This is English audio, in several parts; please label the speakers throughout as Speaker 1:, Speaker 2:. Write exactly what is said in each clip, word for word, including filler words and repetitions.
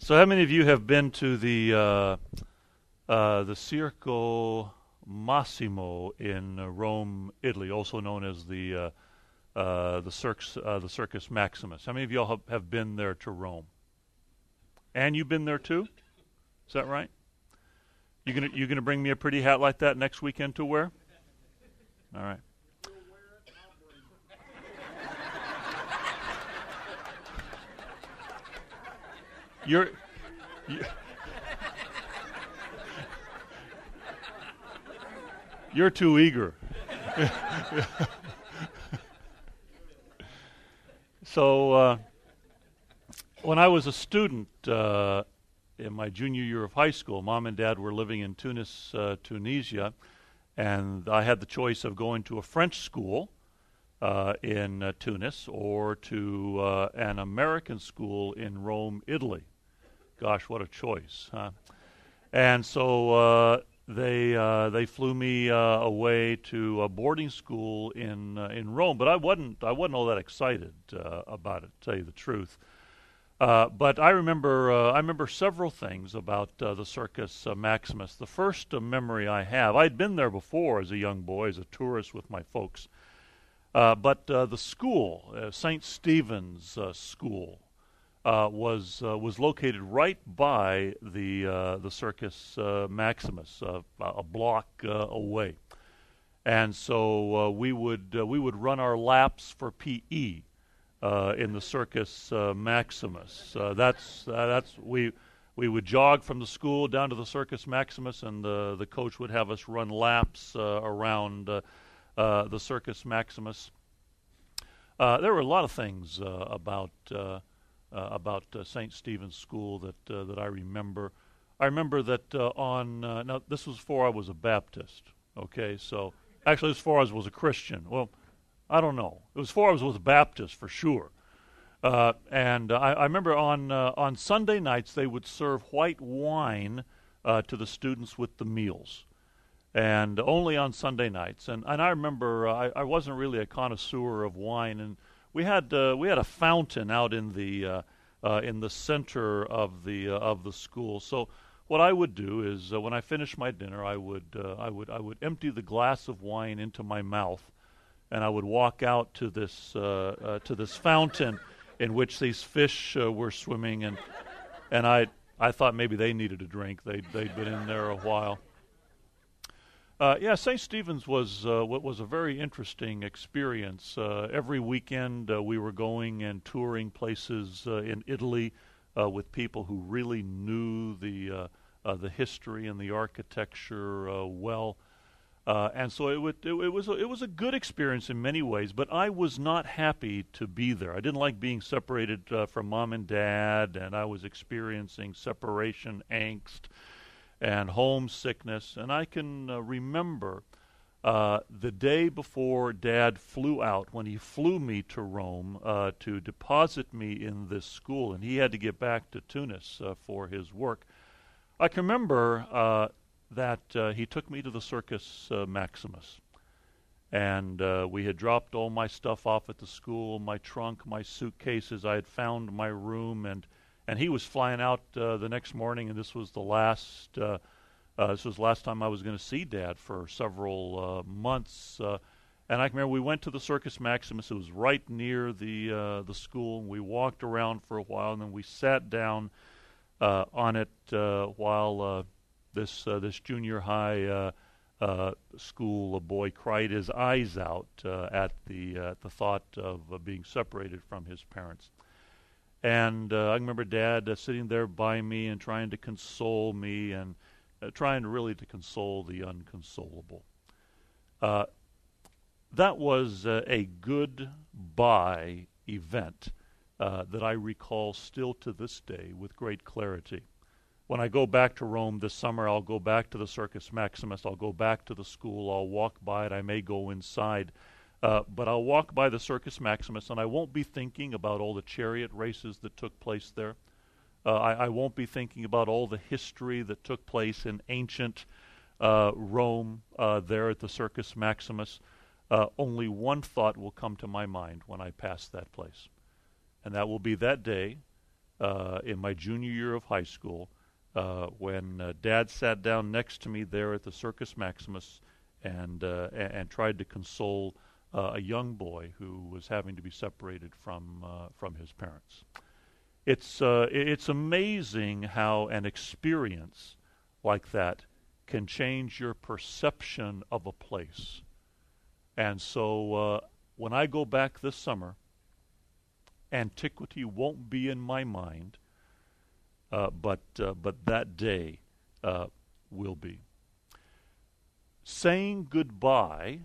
Speaker 1: So, how many of you have been to the uh, uh, the Circo Massimo in uh, Rome, Italy, also known as the uh, uh, the Circus uh, the Circus Maximus? How many of y'all have, have been there to Rome? And you've been there too? Is that right? You gonna you gonna bring me a pretty hat like that next weekend to wear? All right. You're, you're you're too eager. So uh, when I was a student uh, in my junior year of high school, Mom and Dad were living in Tunis, uh, Tunisia, and I had the choice of going to a French school uh, in uh, Tunis or to uh, an American school in Rome, Italy. Gosh, what a choice, huh? And so uh, they uh, they flew me uh, away to a boarding school in uh, in Rome, but I wasn't I wasn't all that excited uh, about it, to tell you the truth. Uh, but I remember uh, I remember several things about uh, the Circus uh, Maximus. The first uh, memory I have, I'd been there before as a young boy, as a tourist with my folks. Uh, but uh, the school, uh, Saint Stephen's uh, School, uh, was uh, was located right by the uh, the Circus uh, Maximus, uh, a block uh, away, and so uh, we would uh, we would run our laps for P E uh, in the Circus uh, Maximus. Uh, that's uh, that's we we would jog from the school down to the Circus Maximus, and the the coach would have us run laps uh, around uh, uh, the Circus Maximus. Uh, there were a lot of things uh, about. Uh, Uh, about uh, Saint Stephen's School that uh, that I remember. I remember that uh, on uh, now this was before I was a Baptist. Okay, so actually it was before I was a Christian. Well, I don't know. It was before I was a Baptist for sure. Uh, and uh, I, I remember on uh, on Sunday nights they would serve white wine uh, to the students with the meals, and only on Sunday nights. And and I remember uh, I, I wasn't really a connoisseur of wine, and We had uh, we had a fountain out in the uh, uh, in the center of the uh, of the school. So what I would do is uh, when I finished my dinner, I would uh, I would I would empty the glass of wine into my mouth, and I would walk out to this uh, uh, to this fountain in which these fish uh, were swimming, and and I I thought maybe they needed a drink. They they'd been in there a while. Uh, yeah, Saint Stephen's was uh, what was a very interesting experience. Uh, every weekend uh, we were going and touring places uh, in Italy uh, with people who really knew the uh, uh, the history and the architecture uh, well, uh, and so it, would, it, it was a, it was a good experience in many ways. But I was not happy to be there. I didn't like being separated uh, from Mom and Dad, and I was experiencing separation angst and homesickness. And I can uh, remember uh, the day before Dad flew out, when he flew me to Rome uh, to deposit me in this school, and he had to get back to Tunis uh, for his work. I can remember uh, that uh, he took me to the Circus uh, Maximus, and uh, we had dropped all my stuff off at the school, my trunk, my suitcases. I had found my room, and And he was flying out uh, the next morning, and this was the last. Uh, uh, this was the last time I was going to see Dad for several uh, months. Uh, and I can remember we went to the Circus Maximus. It was right near the uh, the school, and we walked around for a while, and then we sat down uh, on it uh, while uh, this uh, this junior high uh, uh, school boy cried his eyes out uh, at the uh, at the thought of uh, being separated from his parents. And uh, I remember Dad uh, sitting there by me and trying to console me, and uh, trying really to console the unconsolable. Uh, that was uh, a goodbye event uh, that I recall still to this day with great clarity. When I go back to Rome this summer, I'll go back to the Circus Maximus. I'll go back to the school. I'll walk by it. I may go inside. Uh, but I'll walk by the Circus Maximus, and I won't be thinking about all the chariot races that took place there. Uh, I, I won't be thinking about all the history that took place in ancient uh, Rome uh, there at the Circus Maximus. Uh, only one thought will come to my mind when I pass that place, and that will be that day uh, in my junior year of high school uh, when uh, Dad sat down next to me there at the Circus Maximus and uh, and, and tried to console uh, a young boy who was having to be separated from uh, from his parents. It's uh, it's amazing how an experience like that can change your perception of a place. And so uh, when I go back this summer, antiquity won't be in my mind, uh, but uh, but that day uh, will be. Saying goodbye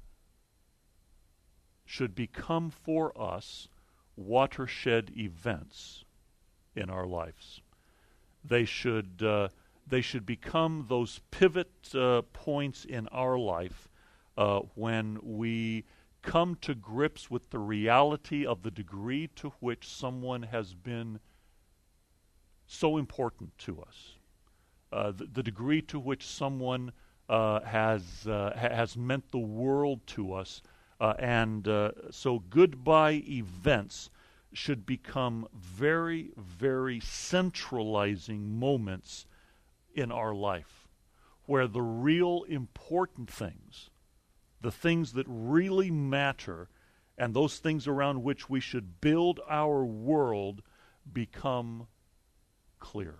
Speaker 1: should become for us watershed events in our lives. They should uh, they should become those pivot uh, points in our life uh, when we come to grips with the reality of the degree to which someone has been so important to us, uh, the, the degree to which someone uh, has uh, ha- has meant the world to us, uh, and uh, so goodbye events should become very, very centralizing moments in our life, where the real important things, the things that really matter, and those things around which we should build our world become clear.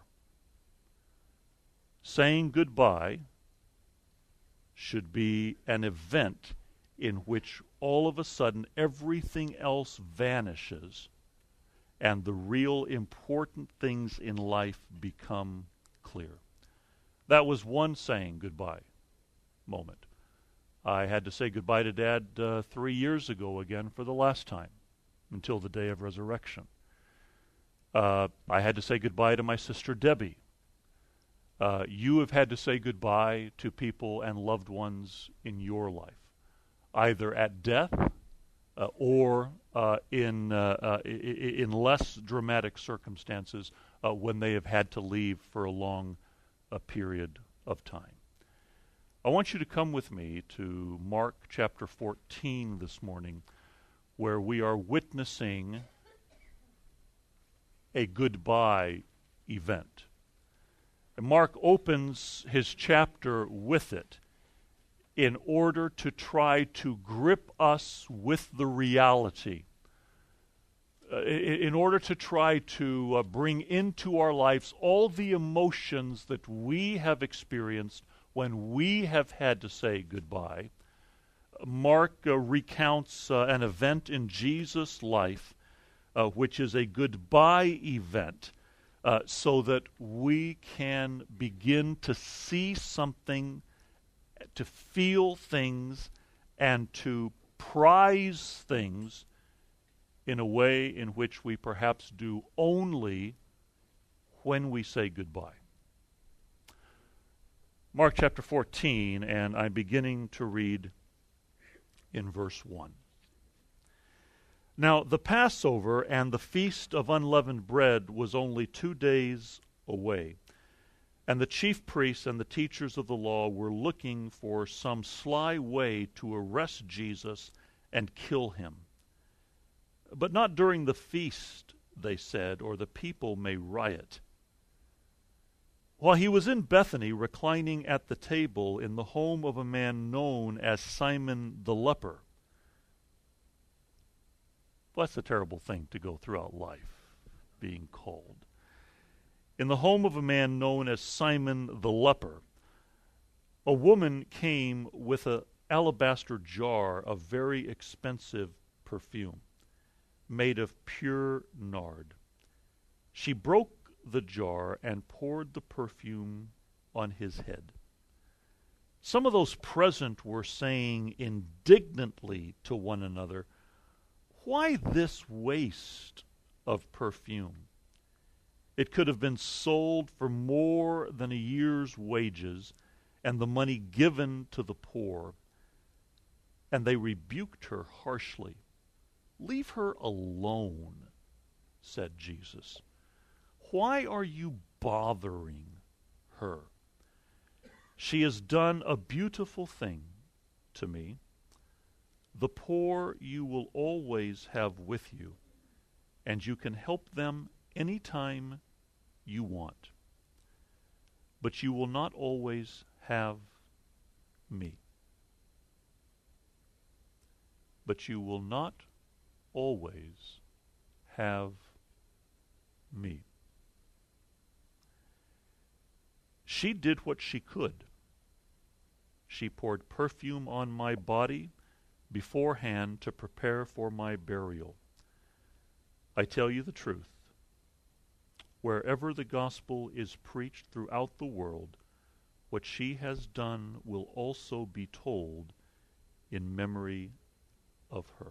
Speaker 1: Saying goodbye should be an event in which all of a sudden everything else vanishes and the real important things in life become clear. That was one saying goodbye moment. I had to say goodbye to Dad uh, three years ago again for the last time, until the day of resurrection. Uh, I had to say goodbye to my sister Debbie. Uh, you have had to say goodbye to people and loved ones in your life, either at death uh, or uh, in uh, uh, in less dramatic circumstances uh, when they have had to leave for a long uh, period of time. I want you to come with me to Mark chapter fourteen this morning, where we are witnessing a goodbye event. And Mark opens his chapter with it in order to try to grip us with the reality, uh, in order to try to uh, bring into our lives all the emotions that we have experienced when we have had to say goodbye. Mark uh, recounts uh, an event in Jesus' life, uh, which is a goodbye event, uh, so that we can begin to see something, to feel things, and to prize things in a way in which we perhaps do only when we say goodbye. Mark chapter fourteen, and I'm beginning to read in verse one. Now the Passover and the feast of unleavened bread was only two days away, and the chief priests and the teachers of the law were looking for some sly way to arrest Jesus and kill him. But not during the feast, they said, or the people may riot. While he was in Bethany, reclining at the table in the home of a man known as Simon the leper. Well, that's a terrible thing to go throughout life, being called. In the home of a man known as Simon the leper, a woman came with an alabaster jar of very expensive perfume, made of pure nard. She broke the jar and poured the perfume on his head. Some of those present were saying indignantly to one another, "Why this waste of perfume? It could have been sold for more than a year's wages and the money given to the poor." And they rebuked her harshly. "Leave her alone," said Jesus. "Why are you bothering her? She has done a beautiful thing to me. The poor you will always have with you, and you can help them anytime you want. But you will not always have me. But you will not always have me. She did what she could. She poured perfume on my body beforehand to prepare for my burial. I tell you the truth. Wherever the gospel is preached throughout the world, what she has done will also be told in memory of her.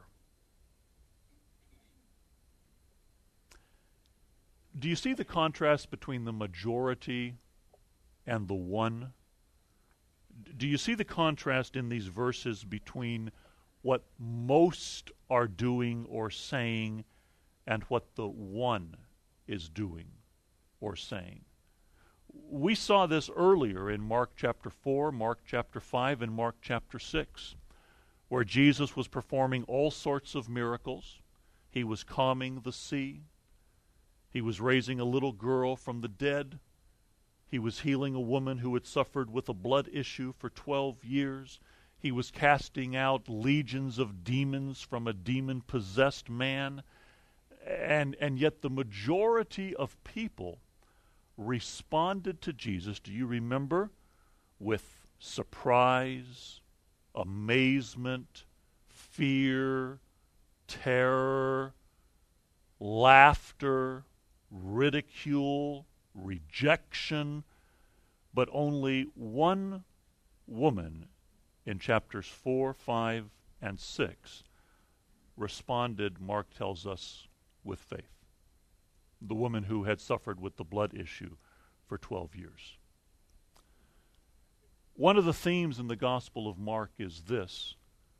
Speaker 1: Do you see the contrast between the majority and the one? Do you see the contrast in these verses between what most are doing or saying and what the one is doing or saying? We saw this earlier in Mark chapter four, Mark chapter five, and Mark chapter six, where Jesus was performing all sorts of miracles. He was calming the sea. He was raising a little girl from the dead. He was healing a woman who had suffered with a blood issue for twelve years. He was casting out legions of demons from a demon-possessed man. And, and yet the majority of people responded to Jesus, do you remember, with surprise, amazement, fear, terror, laughter, ridicule, rejection, but only one woman in chapters four, five, and six responded, Mark tells us, with faith. The woman who had suffered with the blood issue for twelve years. One of the themes in the Gospel of Mark is this: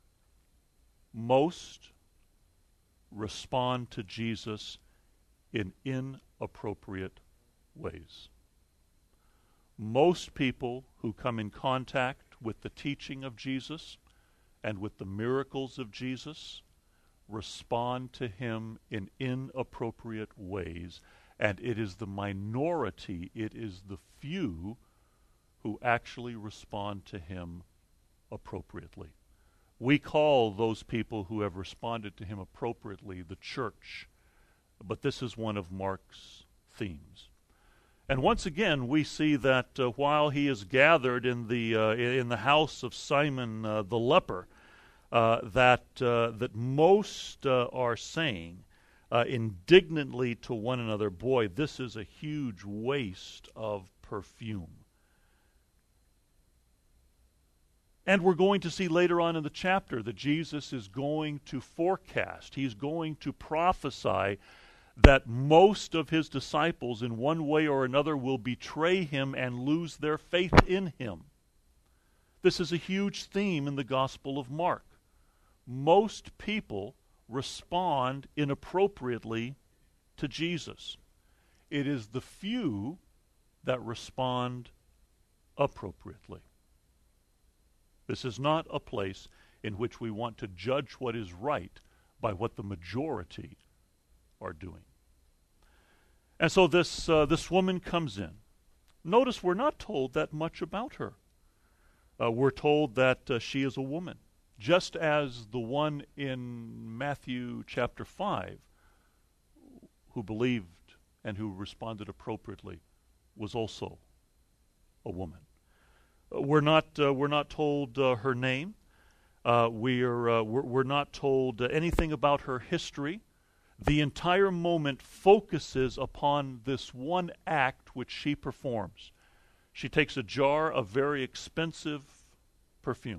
Speaker 1: most respond to Jesus in inappropriate ways. Most people who come in contact with the teaching of Jesus and with the miracles of Jesus respond to him in inappropriate ways, and it is the minority, it is the few who actually respond to him appropriately. We call those people who have responded to him appropriately the church, but this is one of Mark's themes. And once again, we see that uh, while he is gathered in the uh, in the house of Simon uh, the leper, uh, that uh, that most uh, are saying uh, indignantly to one another, "Boy, this is a huge waste of perfume." And we're going to see later on in the chapter that Jesus is going to forecast, he's going to prophesy that most of his disciples in one way or another will betray him and lose their faith in him. This is a huge theme in the Gospel of Mark. Most people respond inappropriately to Jesus. It is the few that respond appropriately. This is not a place in which we want to judge what is right by what the majority are doing. And so this uh, this woman comes in. Notice we're not told that much about her. Uh, we're told that uh, she is a woman, just as the one in Matthew chapter five who believed and who responded appropriately was also a woman. Uh, we're not uh, we're not told uh, her name. Uh, we're, uh, we're we're not told uh, anything about her history. The entire moment focuses upon this one act which she performs. She takes a jar of very expensive perfume,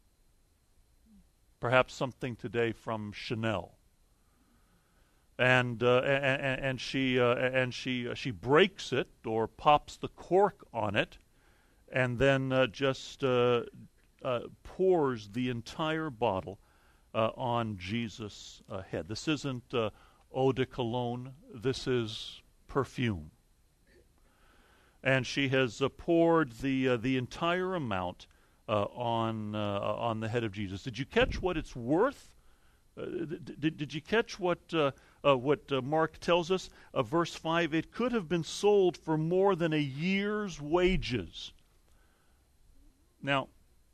Speaker 1: perhaps something today from Chanel, and uh, and, and she uh, and she uh, she breaks it or pops the cork on it, and then uh, just uh, uh, pours the entire bottle Uh, on Jesus' uh, head. This isn't uh, eau de cologne. This is perfume. And she has uh, poured the uh, the entire amount uh, on uh, on the head of Jesus. Did you catch what it's worth? Uh, did, did you catch what uh, uh, what uh, Mark tells us, uh, verse five, it could have been sold for more than a year's wages. Now,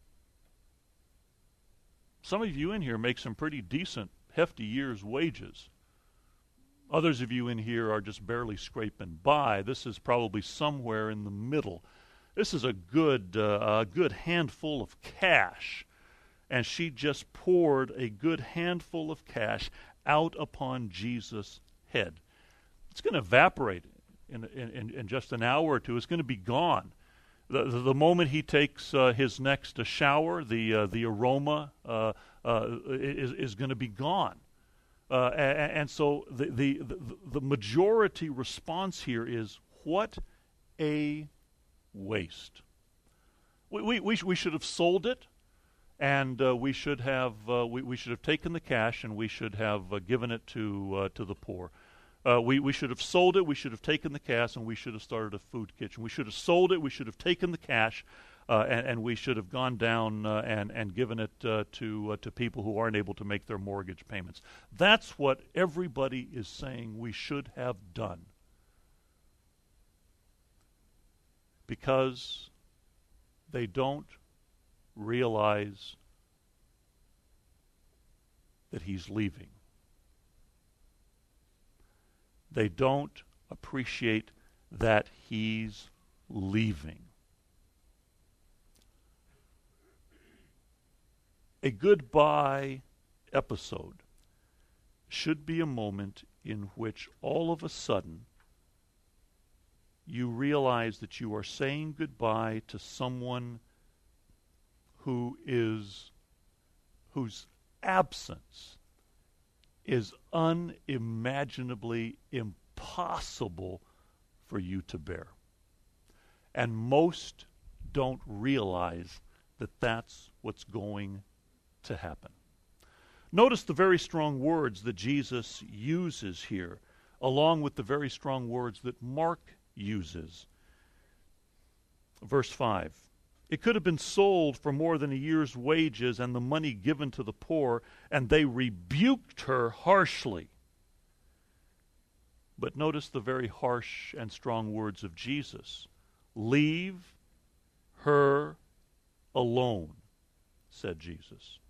Speaker 1: some of you in here make some pretty decent, hefty year's wages. Others of you in here are just barely scraping by. This is probably somewhere in the middle. This is a good, uh, a good handful of cash. And she just poured a good handful of cash out upon Jesus' head. It's going to evaporate in, in, in just an hour or two. It's going to be gone. The, the, the moment he takes uh, his next uh, shower, the, uh, the aroma uh, uh, is, is going to be gone. Uh, and, and so the, the, the, the majority response here is, what a waste. We, we, we, sh- we should have sold it, and uh, we should have uh, we, we should have taken the cash, and we should have uh, given it to uh, to the poor. Uh, we, we should have sold it, we should have taken the cash, and we should have started a food kitchen. We should have sold it, we should have taken the cash, uh, and, and we should have gone down uh, and, and given it uh, to, uh, to people who aren't able to make their mortgage payments. That's what everybody is saying we should have done. Because they don't realize that he's leaving. They don't appreciate that he's leaving. A goodbye episode should be a moment in which all of a sudden you realize that you are saying goodbye to someone who is whose absence is unimaginably impossible for you to bear. And most don't realize that that's what's going to happen. Notice the very strong words that Jesus uses here, along with the very strong words that Mark uses. Verse five. It could have been sold for more than a year's wages and the money given to the poor, and they rebuked her harshly. But notice the very harsh and strong words of Jesus. Leave her alone, said Jesus.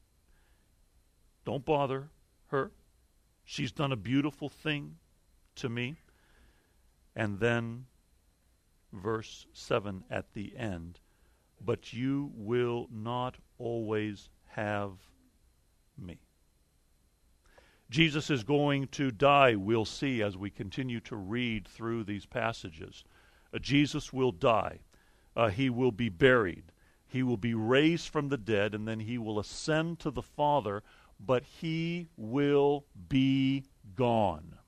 Speaker 1: Don't bother her. She's done a beautiful thing to me. And then verse seven at the end. But you will not always have me. Jesus is going to die, we'll see as we continue to read through these passages. Uh, Jesus will die. Uh, he will be buried. He will be raised from the dead, and then he will ascend to the Father, but he will be gone.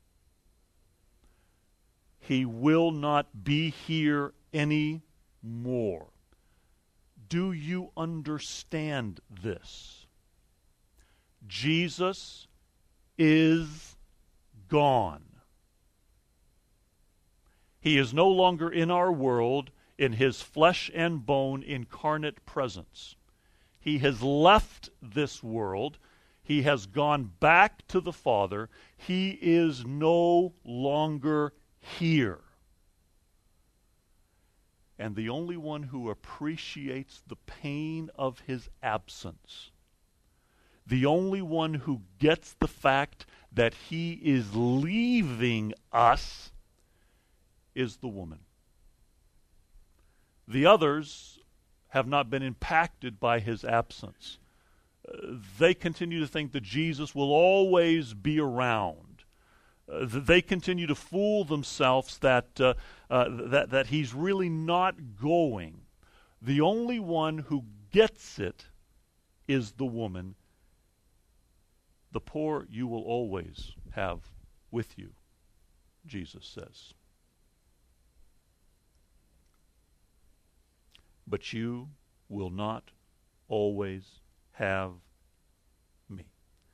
Speaker 1: He will not be here anymore. Do you understand this? Jesus is gone. He is no longer in our world in his flesh and bone incarnate presence. He has left this world. He has gone back to the Father. He is no longer here. And the only one who appreciates the pain of his absence, the only one who gets the fact that he is leaving us, is the woman. The others have not been impacted by his absence. Uh, they continue to think that Jesus will always be around. Uh, they continue to fool themselves that, uh, uh, that that he's really not going. The only one who gets it is the woman. The poor you will always have with you, Jesus says. But you will not always have me.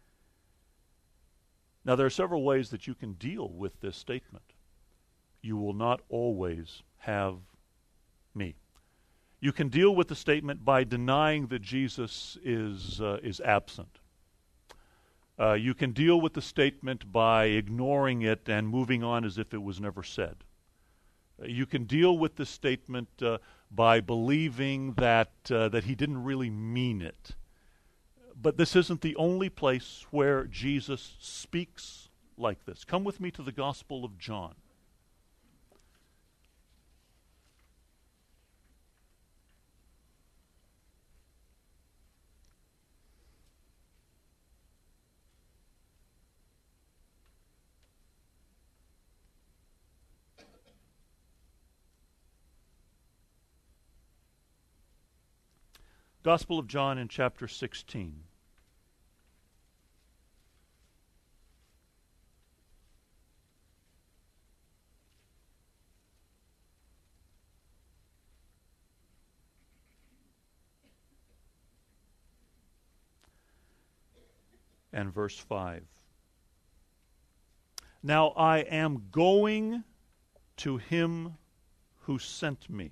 Speaker 1: Now, there are several ways that you can deal with this statement. You will not always have me. You can deal with the statement by denying that Jesus is uh, is absent. Uh, you can deal with the statement by ignoring it and moving on as if it was never said. Uh, you can deal with the statement uh, by believing that uh, that he didn't really mean it. But this isn't the only place where Jesus speaks like this. Come with me to the Gospel of John. Gospel of John in chapter sixteen. And verse five. Now I am going to him who sent me.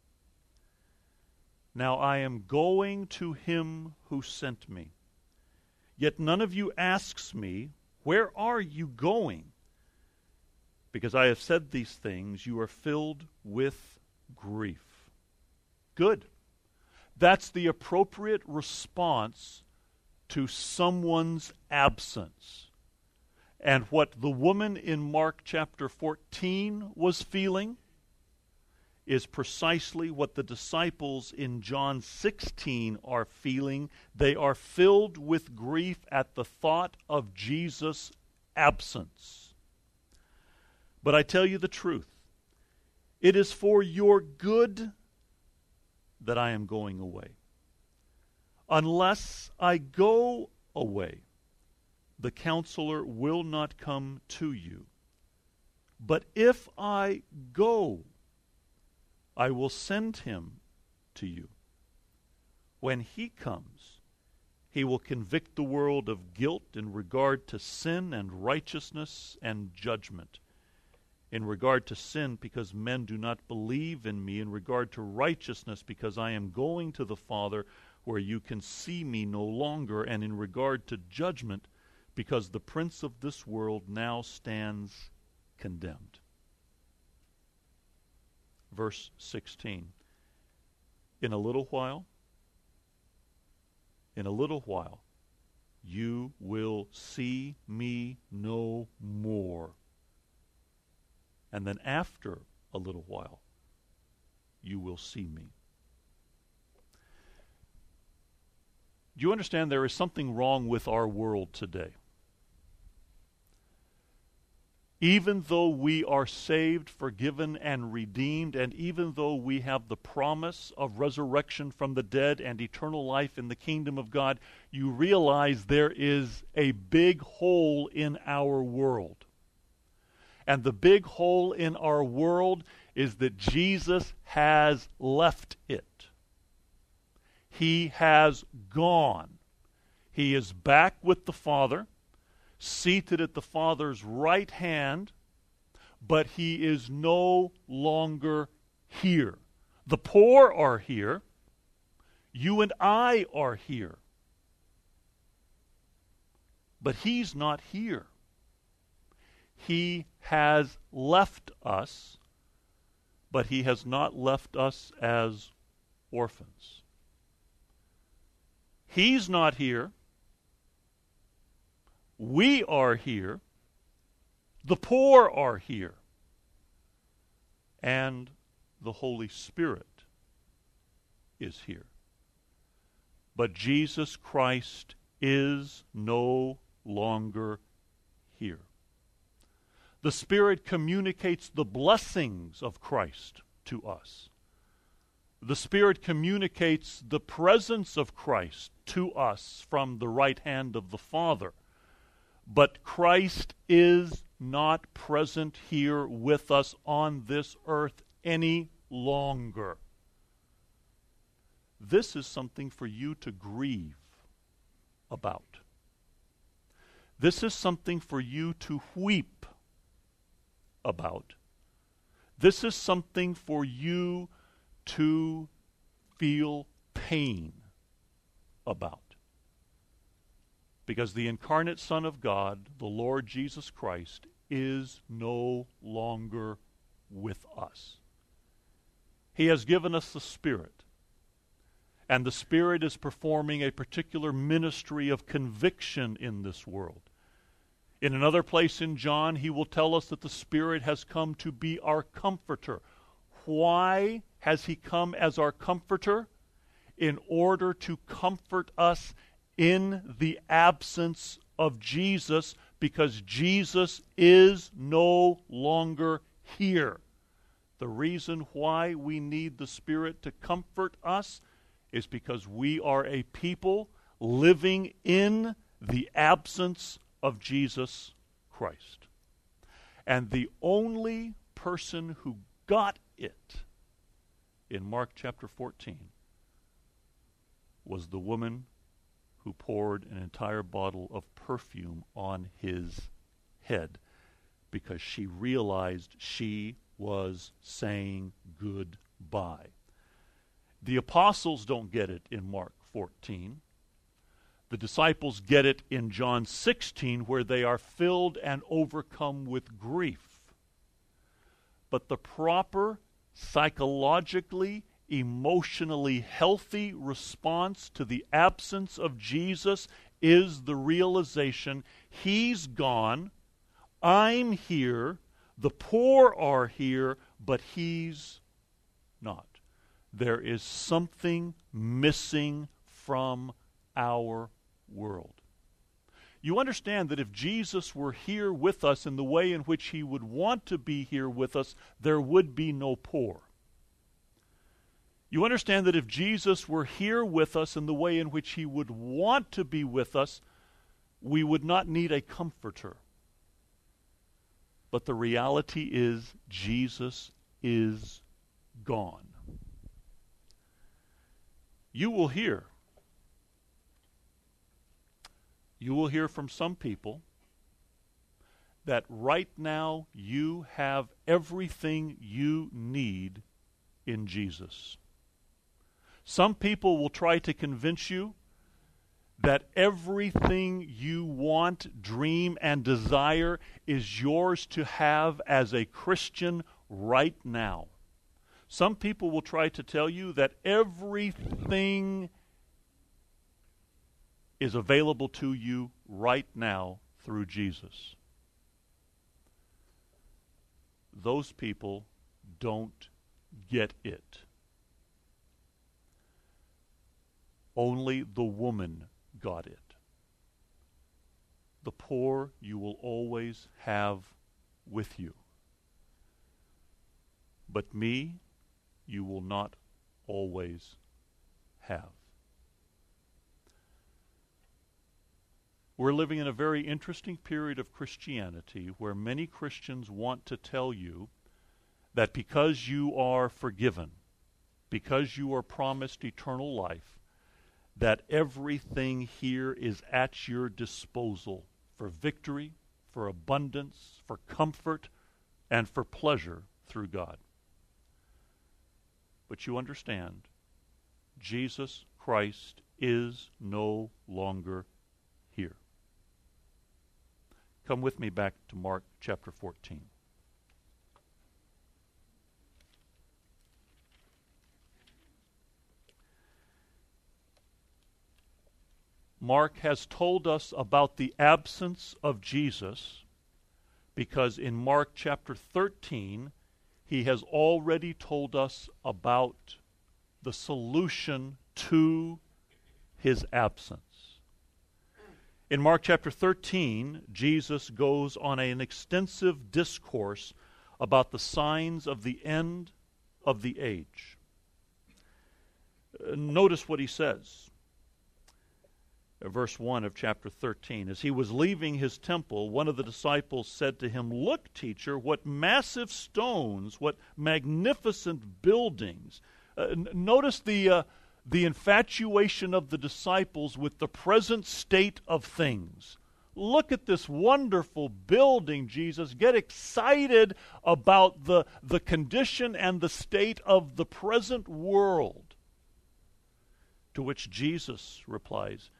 Speaker 1: Now I am going to him who sent me. Yet none of you asks me, where are you going? Because I have said these things, you are filled with grief. Good. That's the appropriate response to someone's absence. And what the woman in Mark chapter fourteen was feeling is precisely what the disciples in John sixteen are feeling. They are filled with grief at the thought of Jesus' absence. But I tell you the truth, it is for your good that I am going away. Unless I go away, the Counselor will not come to you. But if I go, I will send him to you. When he comes, he will convict the world of guilt in regard to sin and righteousness and judgment. In regard to sin, because men do not believe in me. In regard to righteousness, because I am going to the Father, where you can see me no longer. And in regard to judgment, because the prince of this world now stands condemned. Verse sixteen. In a little while, in a little while, you will see me no more. And then after a little while, you will see me. Do you understand there is something wrong with our world today? Even though we are saved, forgiven, and redeemed, and even though we have the promise of resurrection from the dead and eternal life in the kingdom of God, you realize there is a big hole in our world. And the big hole in our world is that Jesus has left it. He has gone. He is back with the Father, seated at the Father's right hand, but he is no longer here. The poor are here. You and I are here. But he's not here. He has left us, but he has not left us as orphans. He's not here. We are here. The poor are here. And the Holy Spirit is here. But Jesus Christ is no longer here. The Spirit communicates the blessings of Christ to us. The Spirit communicates the presence of Christ to us from the right hand of the Father. But Christ is not present here with us on this earth any longer. This is something for you to grieve about. This is something for you to weep about. This is something for you to feel pain about. Because the incarnate Son of God, the Lord Jesus Christ, is no longer with us. He has given us the Spirit, and the Spirit is performing a particular ministry of conviction in this world. In another place in John, he will tell us that the Spirit has come to be our comforter. Why has he come as our comforter? In order to comfort us in the absence of Jesus, because Jesus is no longer here. The reason why we need the Spirit to comfort us is because we are a people living in the absence of Jesus Christ. And the only person who got it in Mark chapter fourteen was the woman who poured an entire bottle of perfume on his head because she realized she was saying goodbye. The apostles don't get it in Mark fourteen. The disciples get it in John sixteen, where they are filled and overcome with grief. But the proper, psychologically, emotionally healthy response to the absence of Jesus is the realization, he's gone, I'm here, the poor are here, but he's not. There is something missing from our world. You understand that if Jesus were here with us in the way in which he would want to be here with us, there would be no poor. You understand that if Jesus were here with us in the way in which he would want to be with us, we would not need a comforter. But the reality is, Jesus is gone. You will hear. You will hear from some people that right now you have everything you need in Jesus. Some people will try to convince you that everything you want, dream, and desire is yours to have as a Christian right now. Some people will try to tell you that everything is available to you right now through Jesus. Those people don't get it. Only the woman got it. The poor you will always have with you. But me, you will not always have. We're living in a very interesting period of Christianity where many Christians want to tell you that because you are forgiven, because you are promised eternal life, that everything here is at your disposal for victory, for abundance, for comfort, and for pleasure through God. But you understand, Jesus Christ is no longer here. Come with me back to Mark chapter fourteen. Mark has told us about the absence of Jesus because in Mark chapter thirteen, he has already told us about the solution to his absence. In Mark chapter thirteen, Jesus goes on an extensive discourse about the signs of the end of the age. Notice what he says. Verse one of chapter thirteen. As he was leaving his temple, one of the disciples said to him, "Look, teacher, what massive stones, what magnificent buildings." Uh, n- notice the, uh, the infatuation of the disciples with the present state of things. Look at this wonderful building, Jesus. Get excited about the, the condition and the state of the present world. To which Jesus replies,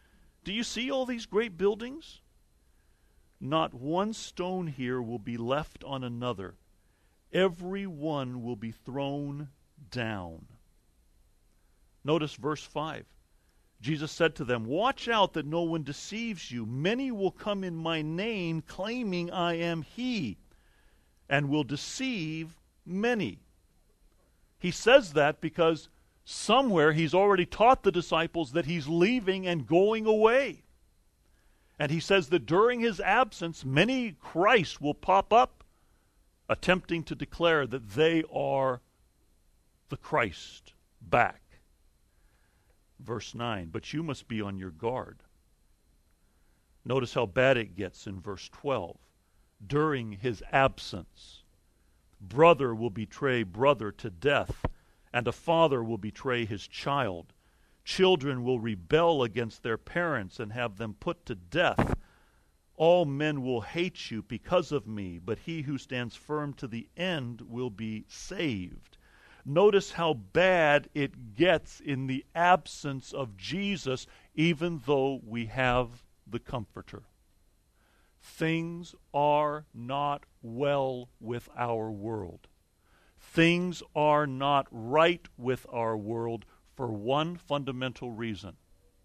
Speaker 1: Do you see all these great buildings? Not one stone here will be left on another. Every one will be thrown down. Notice verse five. Jesus said to them, "Watch out that no one deceives you. Many will come in my name, claiming I am he, and will deceive many." He says that because somewhere he's already taught the disciples that he's leaving and going away. And he says that during his absence, many Christ will pop up, attempting to declare that they are the Christ back. Verse nine, "But you must be on your guard." Notice how bad it gets in verse twelve. During his absence, brother will betray brother to death, and a father will betray his child. Children will rebel against their parents and have them put to death. All men will hate you because of me, but he who stands firm to the end will be saved. Notice how bad it gets in the absence of Jesus, even though we have the Comforter. Things are not well with our world. Things are not right with our world for one fundamental reason.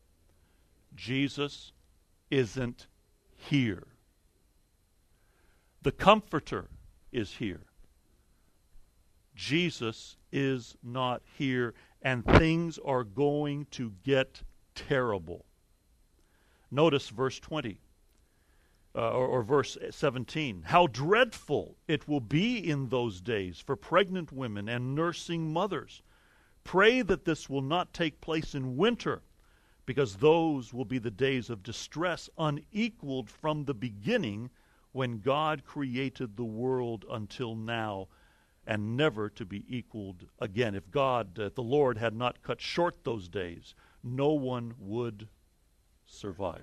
Speaker 1: Jesus isn't here. The Comforter is here. Jesus is not here, and things are going to get terrible. Notice verse twenty, uh, or, or verse seventeen. "How dreadful it will be in those days for pregnant women and nursing mothers. Pray that this will not take place in winter, because those will be the days of distress unequaled from the beginning, when God created the world until now, and never to be equaled again." If God, uh, the Lord, had not cut short those days, no one would survive.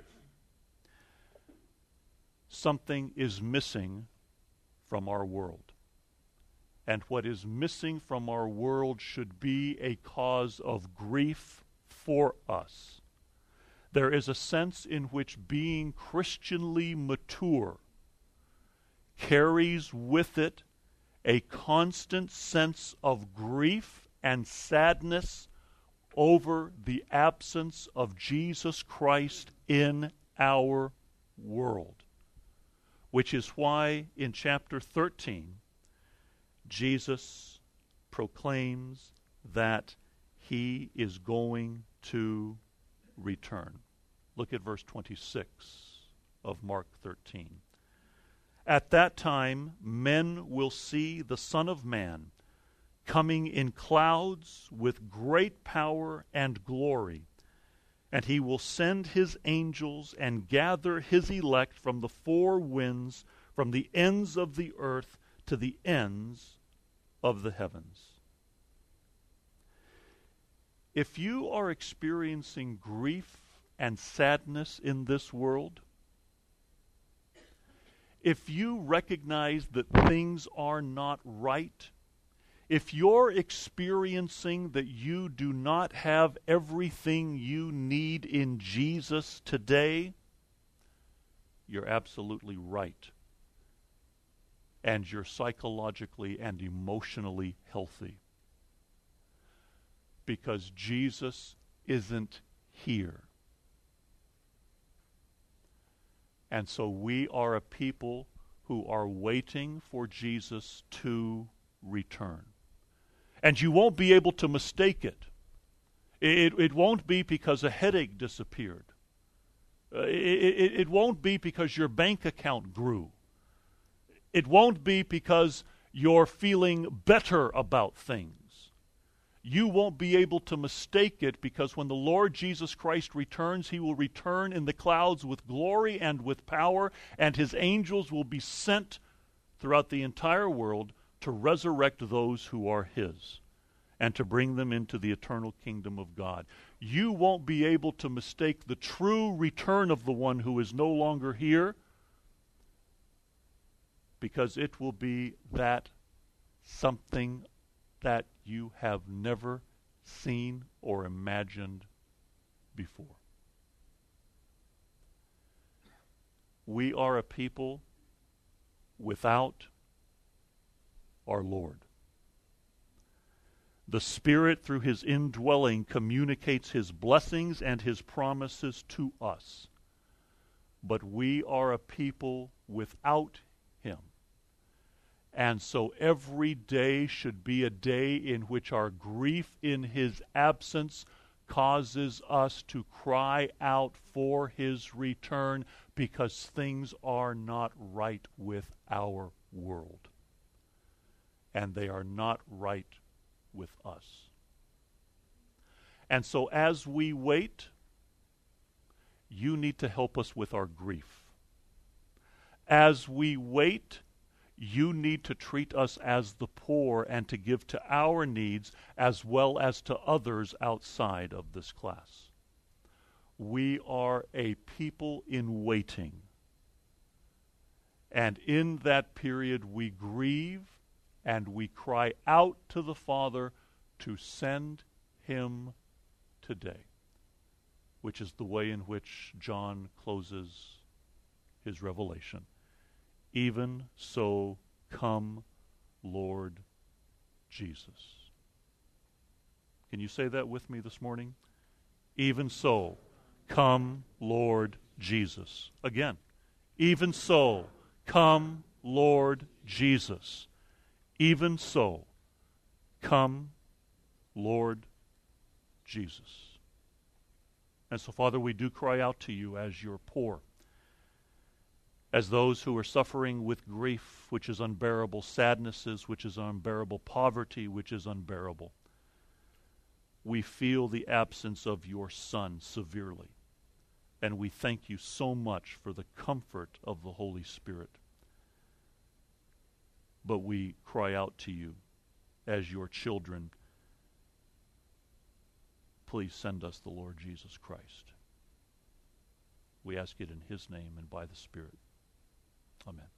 Speaker 1: Something is missing from our world. And what is missing from our world should be a cause of grief for us. There is a sense in which being Christianly mature carries with it a constant sense of grief and sadness over the absence of Jesus Christ in our world. Which is why in chapter thirteen, Jesus proclaims that he is going to return. Look at verse twenty-six of Mark thirteen. "At that time, men will see the Son of Man coming in clouds with great power and glory. And he will send his angels and gather his elect from the four winds, from the ends of the earth to the ends of the heavens." If you are experiencing grief and sadness in this world, if you recognize that things are not right, if you're experiencing that you do not have everything you need in Jesus today, you're absolutely right. And you're psychologically and emotionally healthy. Because Jesus isn't here. And so we are a people who are waiting for Jesus to return. And you won't be able to mistake it. It, it won't be because a headache disappeared. Uh, it, it, it won't be because your bank account grew. It won't be because you're feeling better about things. You won't be able to mistake it, because when the Lord Jesus Christ returns, he will return in the clouds with glory and with power, and his angels will be sent throughout the entire world to resurrect those who are his and to bring them into the eternal kingdom of God. You won't be able to mistake the true return of the one who is no longer here, because it will be that something that you have never seen or imagined before. We are a people without our Lord. The Spirit, through His indwelling, communicates His blessings and His promises to us. But we are a people without Him. And so every day should be a day in which our grief in His absence causes us to cry out for His return, because things are not right with our world. And they are not right with us. And so as we wait, you need to help us with our grief. As we wait, you need to treat us as the poor and to give to our needs as well as to others outside of this class. We are a people in waiting. And in that period we grieve and we cry out to the Father to send Him today, which is the way in which John closes his revelation. Even so, come, Lord Jesus. Can you say that with me this morning? Even so, come, Lord Jesus. Again, even so, come, Lord Jesus. Even so, come, Lord Jesus. And so, Father, we do cry out to you as your poor, as those who are suffering with grief, which is unbearable, sadnesses, which is unbearable, poverty, which is unbearable. We feel the absence of your Son severely, and we thank you so much for the comfort of the Holy Spirit. But we cry out to you as your children. Please send us the Lord Jesus Christ. We ask it in His name and by the Spirit. Amen.